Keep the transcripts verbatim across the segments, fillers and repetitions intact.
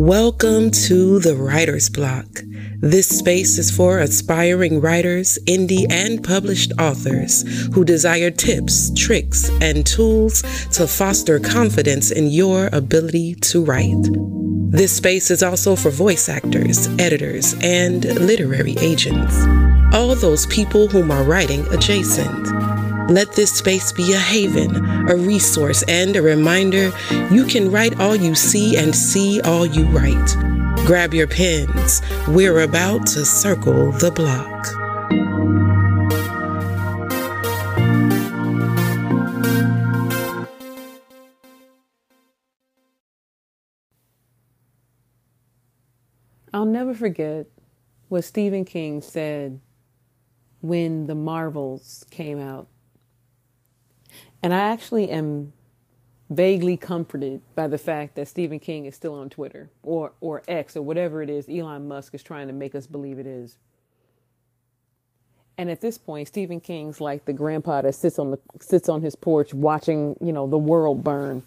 Welcome to the Writer's Block. This space is for aspiring writers, indie and published authors who desire tips, tricks, and tools to foster confidence in your ability to write. This space is also for voice actors, editors, and literary agents. All those people whom are writing adjacent. Let this space be a haven, a resource, and a reminder you can write all you see and see all you write. Grab your pens. We're about to circle the block. I'll never forget what Stephen King said when The Marvels came out. And I actually am vaguely comforted by the fact that Stephen King is still on Twitter or, or X or whatever it is Elon Musk is trying to make us believe it is. And at this point, Stephen King's like the grandpa that sits on the sits on his porch watching, you know, the world burn.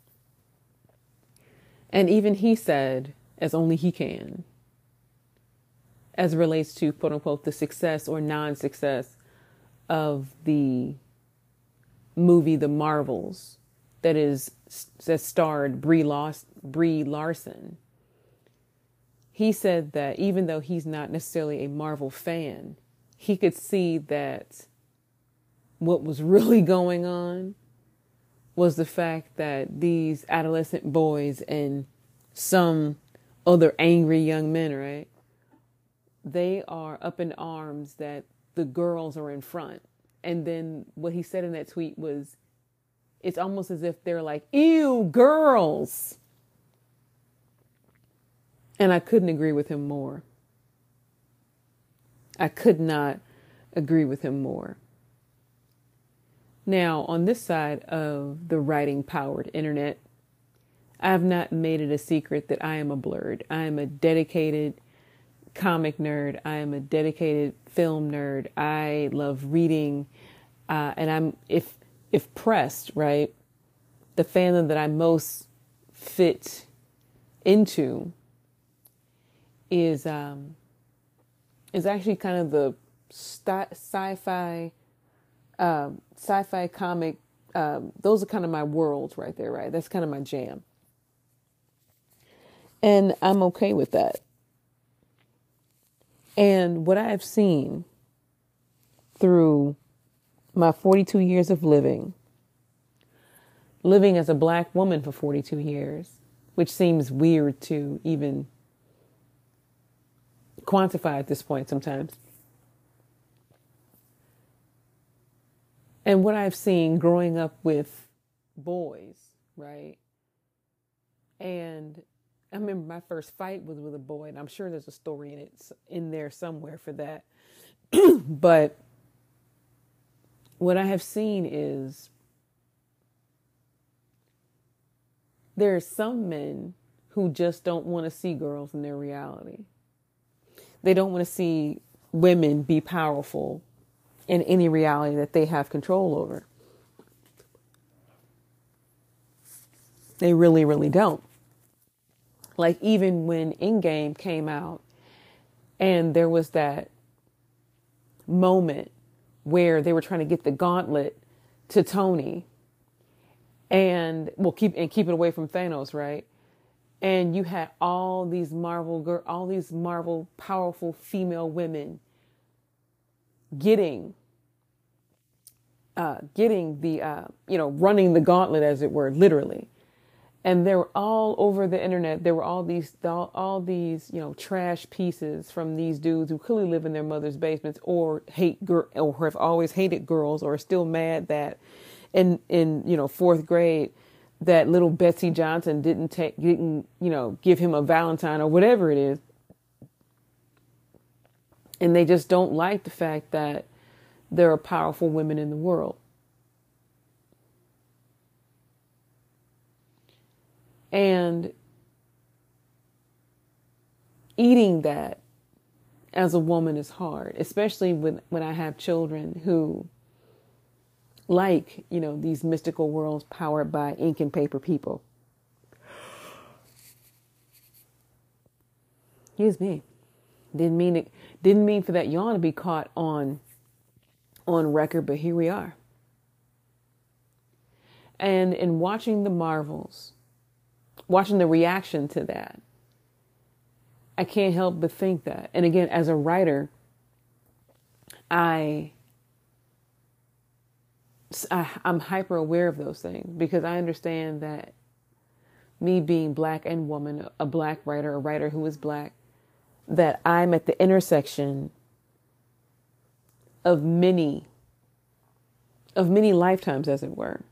And even he said, as only he can, as it relates to, quote unquote, the success or non-success of the movie The Marvels that is that starred Brie, Lars- Brie Larson. He said that even though he's not necessarily a Marvel fan, he could see that what was really going on was the fact that these adolescent boys and some other angry young men, right? They are up in arms that the girls are in front. And then what he said in that tweet was, it's almost as if they're like, ew, girls. And I couldn't agree with him more. I could not agree with him more. Now, on this side of the writing-powered internet, I have not made it a secret that I am a blurred. I am a dedicated comic nerd. I am a dedicated film nerd. I love reading, uh, and I'm if if pressed, right, the fandom that I most fit into is um is actually kind of the st- sci-fi um, sci-fi comic. Um, those are kind of my worlds right there, right? That's kind of my jam, and I'm okay with that. And what I have seen through my forty-two years of living, living as a black woman for forty-two years, which seems weird to even quantify at this point sometimes. And what I've seen growing up with boys, right? And I remember my first fight was with a boy, and I'm sure there's a story in it in there somewhere for that. But what I have seen is there are some men who just don't want to see girls in their reality. They don't want to see women be powerful in any reality that they have control over. They really, really don't. Like even when Endgame came out and there was that moment where they were trying to get the gauntlet to Tony and well keep and keep it away from Thanos, right? And you had all these Marvel girl, all these Marvel powerful female women getting uh, getting the uh, you know running the gauntlet, as it were, literally. And they were all over the internet. There were all these, all, all these, you know, trash pieces from these dudes who clearly live in their mother's basements or hate girl, or have always hated girls, or are still mad that, in in you know fourth grade, that little Betsy Johnson didn't take, didn't you know give him a Valentine or whatever it is. And they just don't like the fact that there are powerful women in the world. And eating that as a woman is hard, especially when, when I have children who like, you know, these mystical worlds powered by ink and paper people. Excuse me. Didn't mean it. Didn't mean for that yawn to be caught on on record, but here we are. And in watching the Marvels, watching the reaction to that, I can't help but think that. And again, as a writer, I, I I'm hyper aware of those things because I understand that me being black and woman, a black writer, a writer who is black, that I'm at the intersection of many, of many lifetimes, as it were,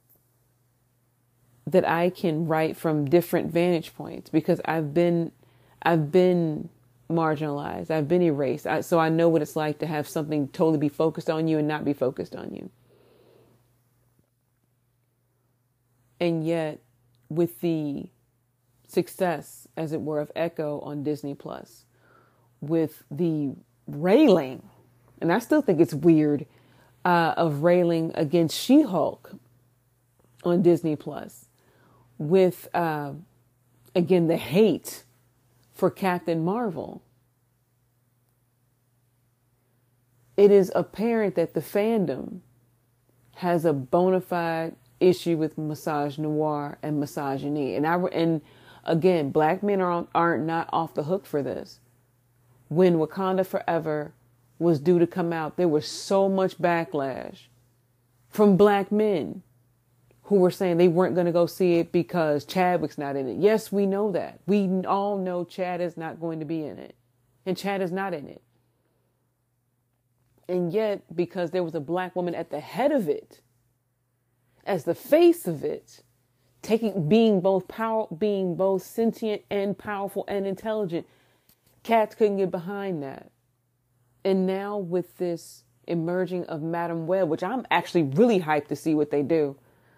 that I can write from different vantage points because I've been, I've been marginalized. I've been erased. I, so I know what it's like to have something totally be focused on you and not be focused on you. And yet, with the success, as it were, of Echo on Disney Plus, with the railing, and I still think it's weird, uh, of railing against She-Hulk on Disney Plus, with, uh, again, the hate for Captain Marvel, it is apparent that the fandom has a bona fide issue with misogynoir and misogyny. And I and again, black men are aren't not off the hook for this. When Wakanda Forever was due to come out, there was so much backlash from black men who were saying they weren't going to go see it because Chadwick's not in it. Yes, we know that. We all know Chad is not going to be in it. And Chad is not in it. And yet, because there was a black woman at the head of it, as the face of it, taking being both power, being both sentient and powerful and intelligent, cats couldn't get behind that. And now with this emerging of Madam Web, which I'm actually really hyped to see what they do,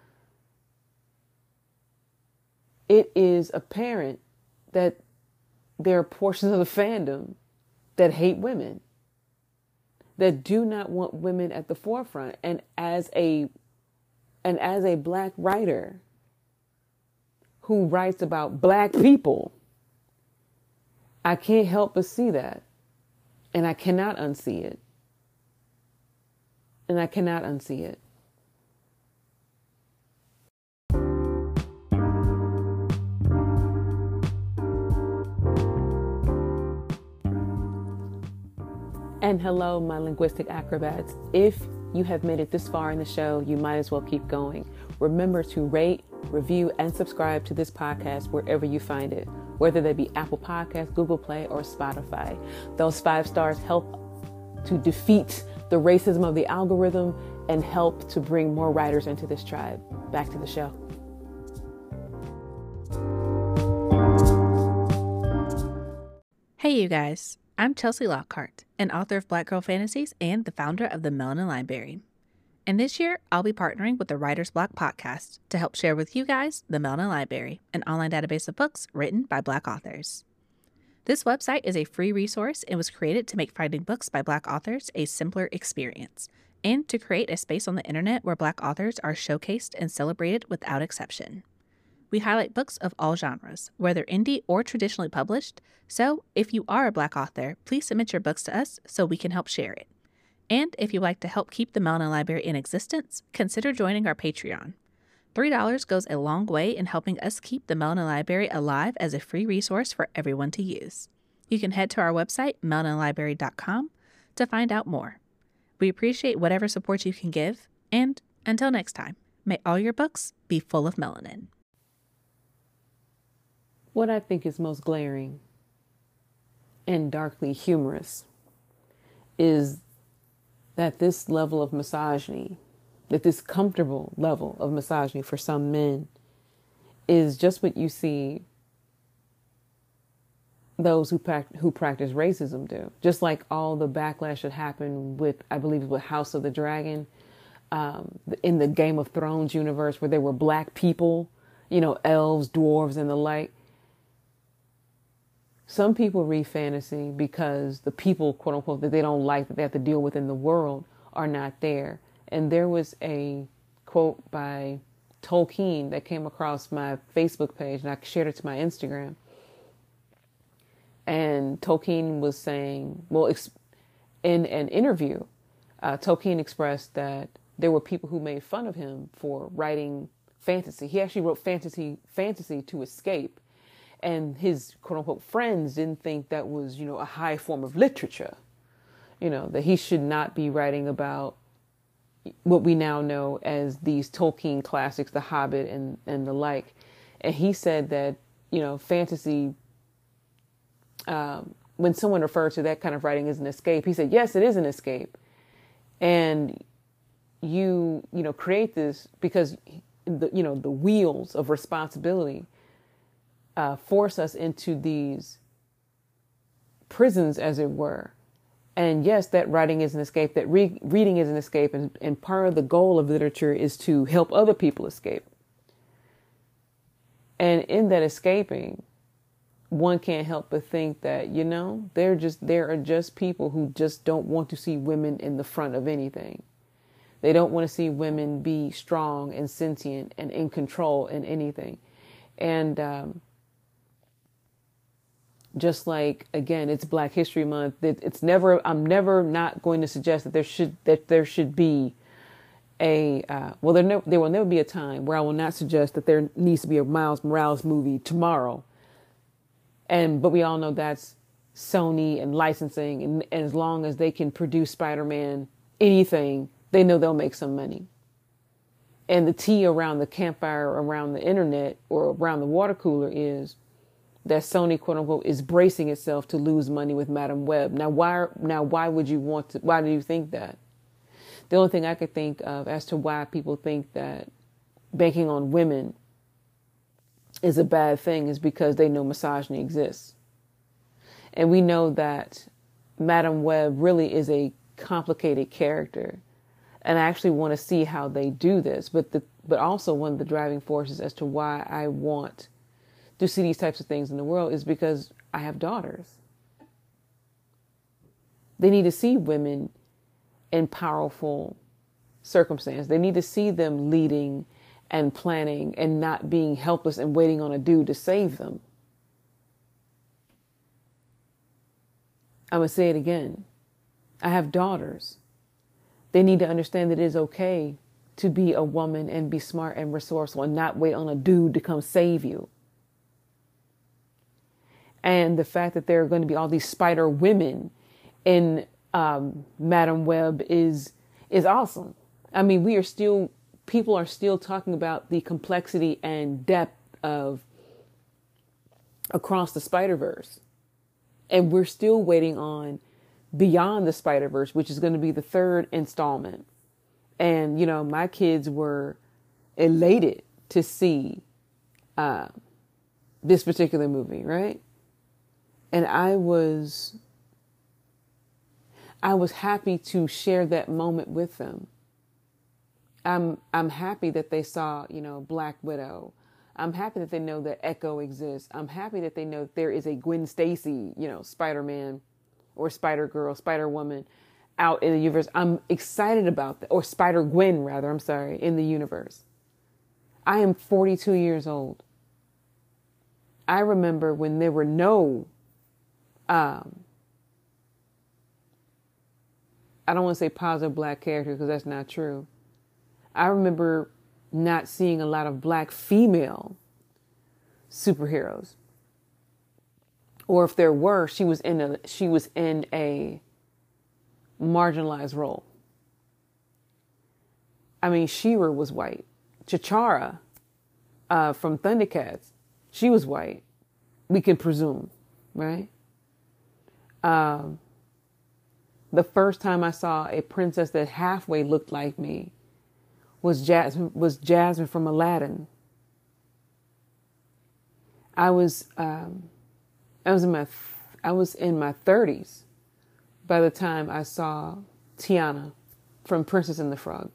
it is apparent that there are portions of the fandom that hate women, that do not want women at the forefront. And as a And as a black writer who writes about black people, I can't help but see that. And I cannot unsee it. And I cannot unsee it. And hello, my linguistic acrobats. If you have made it this far in the show, you might as well keep going. Remember to rate, review, and subscribe to this podcast wherever you find it, whether they be Apple Podcasts, Google Play, or Spotify. Those five stars help to defeat the racism of the algorithm and help to bring more writers into this tribe. Back to the show. Hey, you guys. I'm Chelsea Lockhart, an author of Black Girl Fantasies and the founder of the Melanin Library. And this year, I'll be partnering with the Writer's Block podcast to help share with you guys the Melanin Library, an online database of books written by Black authors. This website is a free resource and was created to make finding books by Black authors a simpler experience, and to create a space on the internet where Black authors are showcased and celebrated without exception. We highlight books of all genres, whether indie or traditionally published, so if you are a Black author, please submit your books to us so we can help share it. And if you'd like to help keep the Melanin Library in existence, consider joining our Patreon. three dollars goes a long way in helping us keep the Melanin Library alive as a free resource for everyone to use. You can head to our website, melanin library dot com, to find out more. We appreciate whatever support you can give, and until next time, may all your books be full of melanin. What I think is most glaring and darkly humorous is that this level of misogyny, that this comfortable level of misogyny for some men is just what you see those who pract- who practice racism do. Just like all the backlash that happened with, I believe, with House of the Dragon, um, in the Game of Thrones universe where there were black people, you know, elves, dwarves, and the like. Some people read fantasy because the people, quote unquote, that they don't like, that they have to deal with in the world are not there. And there was a quote by Tolkien that came across my Facebook page, and I shared it to my Instagram. And Tolkien was saying, well, ex- in an interview, uh, Tolkien expressed that there were people who made fun of him for writing fantasy. He actually wrote fantasy, fantasy to escape. And his quote unquote friends didn't think that was, you know, a high form of literature, you know, that he should not be writing about what we now know as these Tolkien classics, The Hobbit and, and the like. And he said that, you know, fantasy, um, when someone referred to that kind of writing as an escape, he said, yes, it is an escape. And you, you know, create this because, the, you know, the wheels of responsibility uh, force us into these prisons, as it were. And yes, that writing is an escape, that re- reading is an escape. And, and part of the goal of literature is to help other people escape. And in that escaping, one can't help but think that, you know, they're just, there are just people who just don't want to see women in the front of anything. They don't want to see women be strong and sentient and in control in anything. And, um, just like, again, it's Black History Month. It's never, I'm never not going to suggest that there should, that there should be a, uh, well, there, ne- there will never be a time where I will not suggest that there needs to be a Miles Morales movie tomorrow. And, but we all know that's Sony and licensing. And, and as long as they can produce Spider-Man, anything, they know they'll make some money. And the tea around the campfire, around the internet or around the water cooler is that Sony, quote unquote, is bracing itself to lose money with Madam Web. Now, why, now, why would you want to, why do you think that? The only thing I could think of as to why people think that banking on women is a bad thing is because they know misogyny exists. And we know that Madam Web really is a complicated character. And I actually want to see how they do this. But the, but also one of the driving forces as to why I want to see these types of things in the world is because I have daughters. They need to see women in powerful circumstances. They need to see them leading and planning and not being helpless and waiting on a dude to save them. I'm going to say it again. I have daughters. They need to understand that it is okay to be a woman and be smart and resourceful and not wait on a dude to come save you. And the fact that there are going to be all these spider women in um, Madam Web is is awesome. I mean, we are still, people are still talking about the complexity and depth of Across the Spider-Verse. And we're still waiting on Beyond the Spider-Verse, which is going to be the third installment. And, you know, my kids were elated to see uh, this particular movie, right? And I was, I was happy to share that moment with them. I'm, I'm happy that they saw, you know, Black Widow. I'm happy that they know that Echo exists. I'm happy that they know that there is a Gwen Stacy, you know, Spider-Man or Spider-Girl, Spider-Woman out in the universe. I'm excited about that. Or Spider-Gwen, rather, I'm sorry, in the universe. I am forty-two years old. I remember when there were no Um, I don't want to say positive Black character because that's not true. I remember not seeing a lot of Black female superheroes. Or if there were, she was in a she was in a marginalized role. I mean, She-Ra was white. T'Challa uh, from Thundercats, she was white. We can presume, right? Um, the first time I saw a princess that halfway looked like me was Jasmine, was Jasmine from Aladdin. I was, um, I was in my, I was in my thirties by the time I saw Tiana from Princess and the Frog.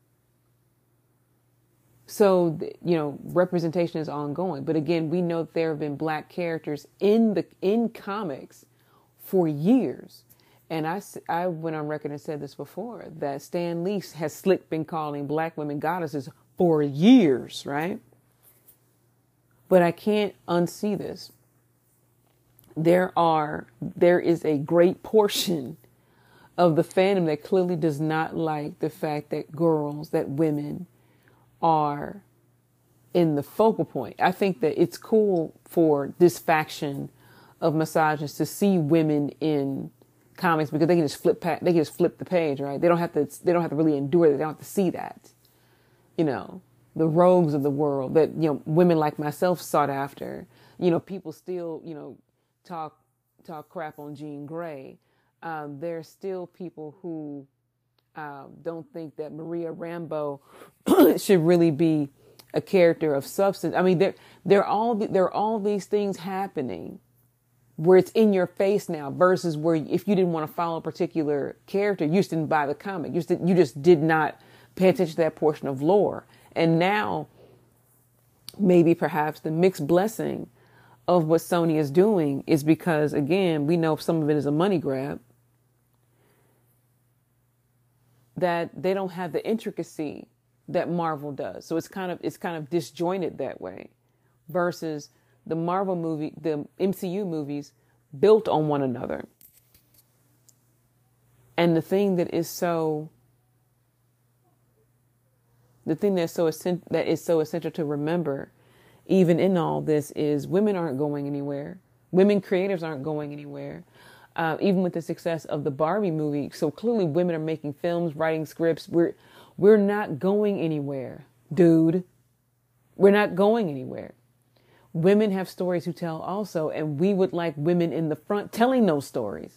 So, you know, representation is ongoing. But again, we know that there have been Black characters in the, in comics for years. And I, I went on record and said this before, that Stan Lee has slick been calling Black women goddesses for years, right? But I can't unsee this. there are, there is a great portion of the fandom that clearly does not like the fact that girls, that women are in the focal point. I think that it's cool for this faction of misogynists to see women in comics because they can just flip, pa- they can just flip the page, right? They don't have to, they don't have to really endure it. They don't have to see that, you know, the rogues of the world that, you know, women like myself sought after. You know, people still, you know, talk, talk crap on Jean Grey. Um, there's still people who um, don't think that Maria Rambeau should really be a character of substance. I mean, there, there are all, there are all these things happening where it's in your face now versus where if you didn't want to follow a particular character, you just didn't buy the comic. You just, did, you just did not pay attention to that portion of lore. And now maybe perhaps the mixed blessing of what Sony is doing is because, again, we know some of it is a money grab, that they don't have the intricacy that Marvel does. So it's kind of, it's kind of disjointed that way versus the Marvel movie, the M C U movies built on one another. And the thing that is so, the thing that's so essen- that is so essential to remember, even in all this, is women aren't going anywhere. Women creatives aren't going anywhere. Uh, even with the success of the Barbie movie, so clearly women are making films, writing scripts. We're we're not going anywhere, dude. We're not going anywhere. Women have stories to tell also, and we would like women in the front telling those stories.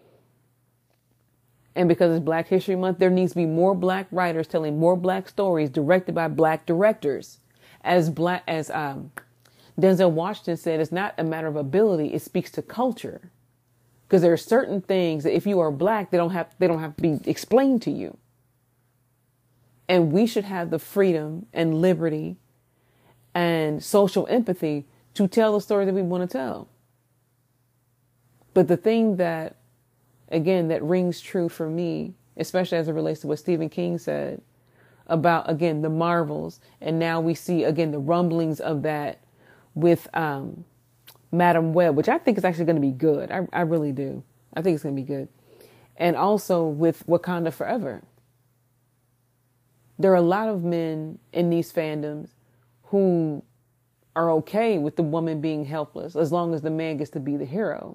And because it's Black History Month, there needs to be more Black writers telling more Black stories directed by Black directors. As Black as um, Denzel Washington said, it's not a matter of ability; it speaks to culture. Because there are certain things that if you are Black, they don't have they don't have to be explained to you. And we should have the freedom and liberty and social empathy to tell the story that we want to tell. But the thing that, again, that rings true for me, especially as it relates to what Stephen King said about, again, the Marvels. And now we see, again, the rumblings of that with um, Madam Web, which I think is actually going to be good. I, I really do. I think it's going to be good. And also with Wakanda Forever. There are a lot of men in these fandoms who are okay with the woman being helpless as long as the man gets to be the hero.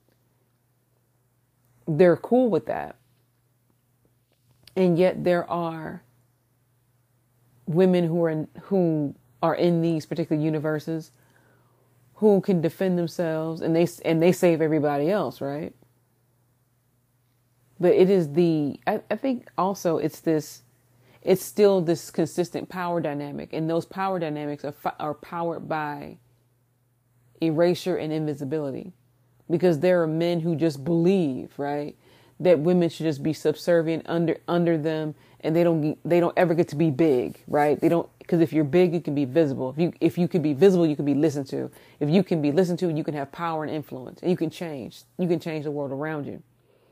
They're cool with that. And yet there are women who are in, who are in these particular universes who can defend themselves and they and they save everybody else, right? But it is the I, I think also it's this it's still this consistent power dynamic, and those power dynamics are are powered by erasure and invisibility, because there are men who just believe, right, that women should just be subservient under under them, and they don't they don't ever get to be big, right? They don't, because if you're big, you can be visible. If you if you can be visible, you can be listened to. If you can be listened to, you can have power and influence, and you can change. You can change the world around you.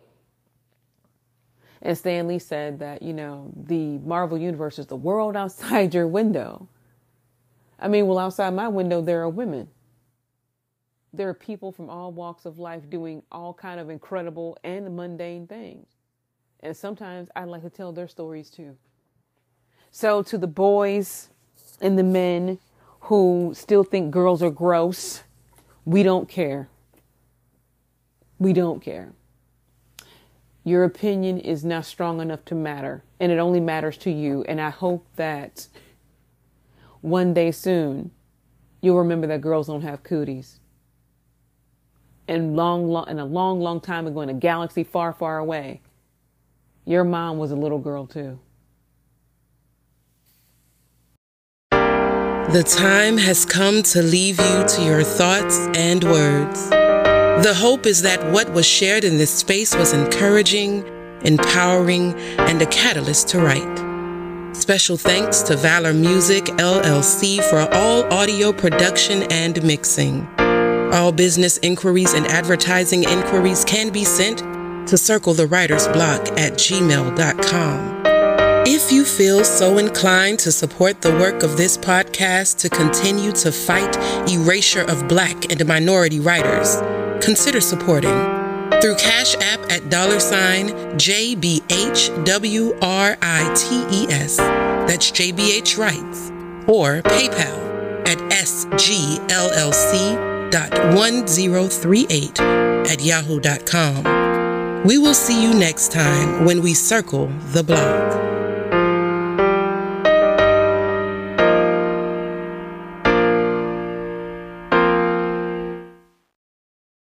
And Stan Lee said that, you know, the Marvel Universe is the world outside your window. I mean, well, outside my window, there are women. There are people from all walks of life doing all kind of incredible and mundane things. And sometimes I'd like to tell their stories too. So to the boys and the men who still think girls are gross, we don't care. We don't care. Your opinion is not strong enough to matter, and it only matters to you. And I hope that one day soon, you'll remember that girls don't have cooties. And long, long, and a long, long time ago in a galaxy far, far away, your mom was a little girl too. The time has come to leave you to your thoughts and words. The hope is that what was shared in this space was encouraging, empowering, and a catalyst to write. Special thanks to Valor Music, L L C for all audio production and mixing. All business inquiries and advertising inquiries can be sent to circle the writer's block at gmail dot com. If you feel so inclined to support the work of this podcast to continue to fight erasure of Black and minority writers, consider supporting through Cash App at dollar sign J B H W R I T E S, that's J B H Writes, or PayPal at S G L L C dot one zero three eight at yahoo dot com. We will see you next time when we circle the block.